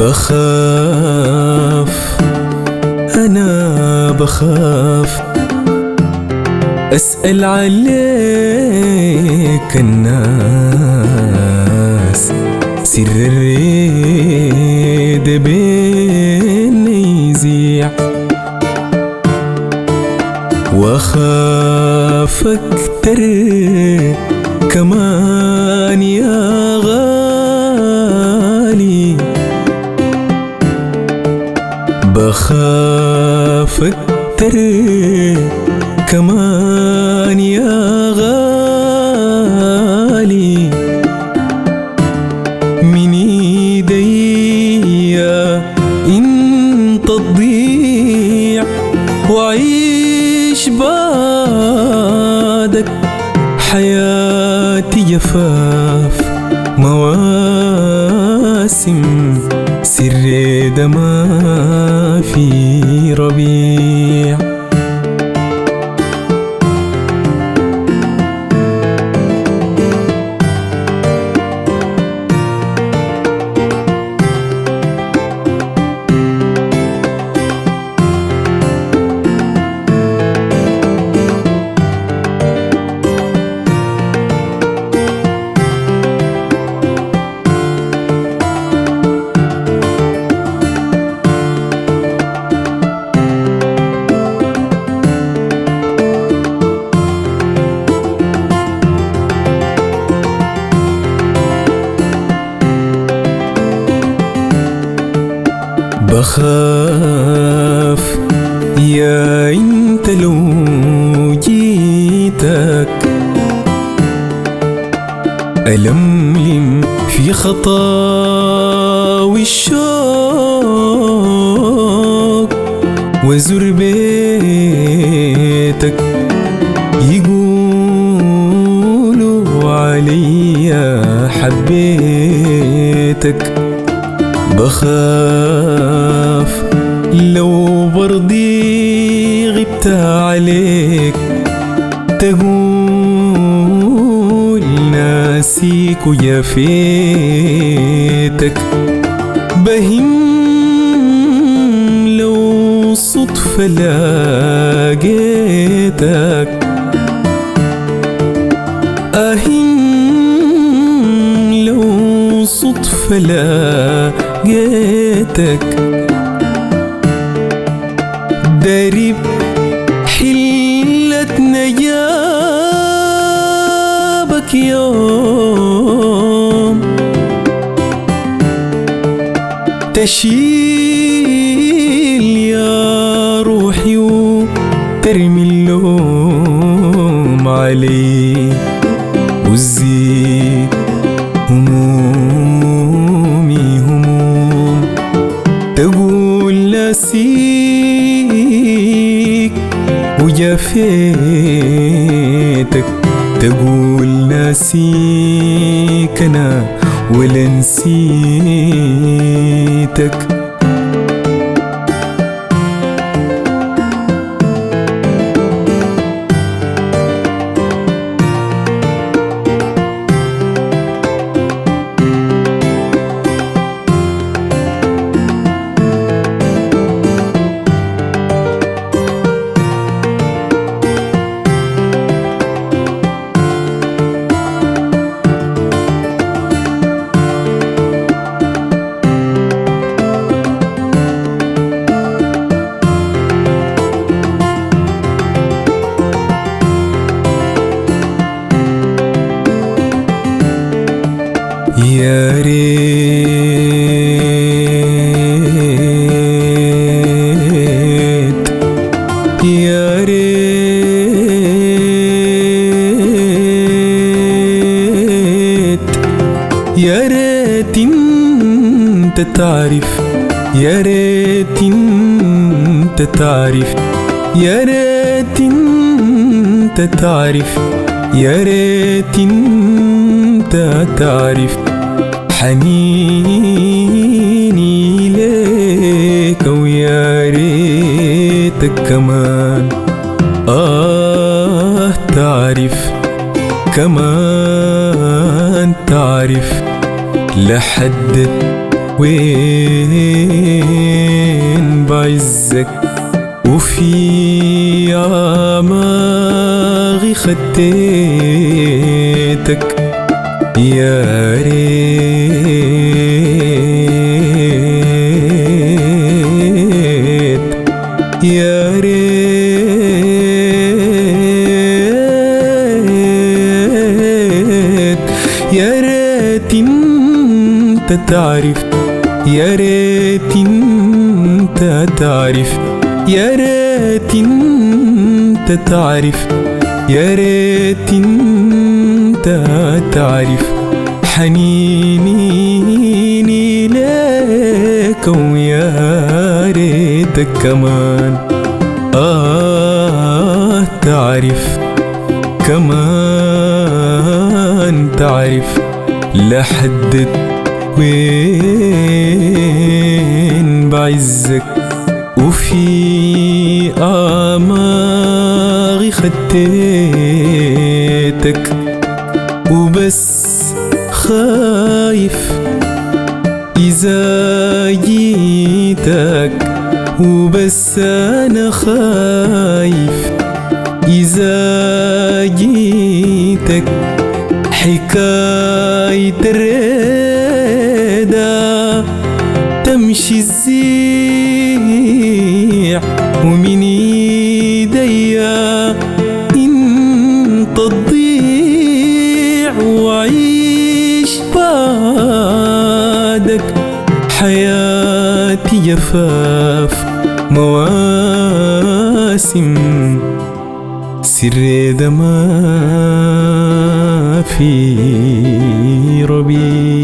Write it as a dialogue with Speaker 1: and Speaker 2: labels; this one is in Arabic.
Speaker 1: بخاف، أنا بخاف أسأل عليك الناس، سر الريد بيننا يذيع، وأخاف أكتر كمان يا غالي، بخاف أكتر كمان يا غالي، من ايديا انت تضيع، وعيش بعدك حياتي جفاف مواسم، سر ده ما في ربيع. بخاف يا انت لو جيتك ألملم في خطاوي الشوق، وزر بيتك يقولوا عليا حبيتك. بخاف لو برضي غبت عليك تقول ناسيك وجفيتك، بهم لو صدفة لاقيتك، أهم لو صدفة لاقيتك، درب حلة نجابك يوم تشيل يا روحي وترمي اللوم علي، وتزيد همومي هموم، تقول ناسيك وجفيتك، تقول ناسيك أنا ولا نسيتك. يا ريت يا ريت يا ريت انت تعرف، يا ريت انت تعرف، يا ريت انت تعرف، يا ريت انت تعرف حنيني ليك، ويا ريتك كمان تعرف، كمان تعرف لحد وين بعزك وفي أعماقي خديتك يا ريت يا ريت يا ريت انت تعرف يا ريت انت تعرف يا ريت انت تعرف يا ريت انت تعرف حنيني لك ويا ريتك كمان تعرف كمان تعرف لحد وين بعزك وفي أعماقي خديتك وبس خايف إذا جيتك وبس أنا خايف إذا جيتك حكاية الريدة تمشي الزيع ومن ايديا انت تضيع وعيش بعدك حياتي جفاف مواسم سر ده ما في ربيع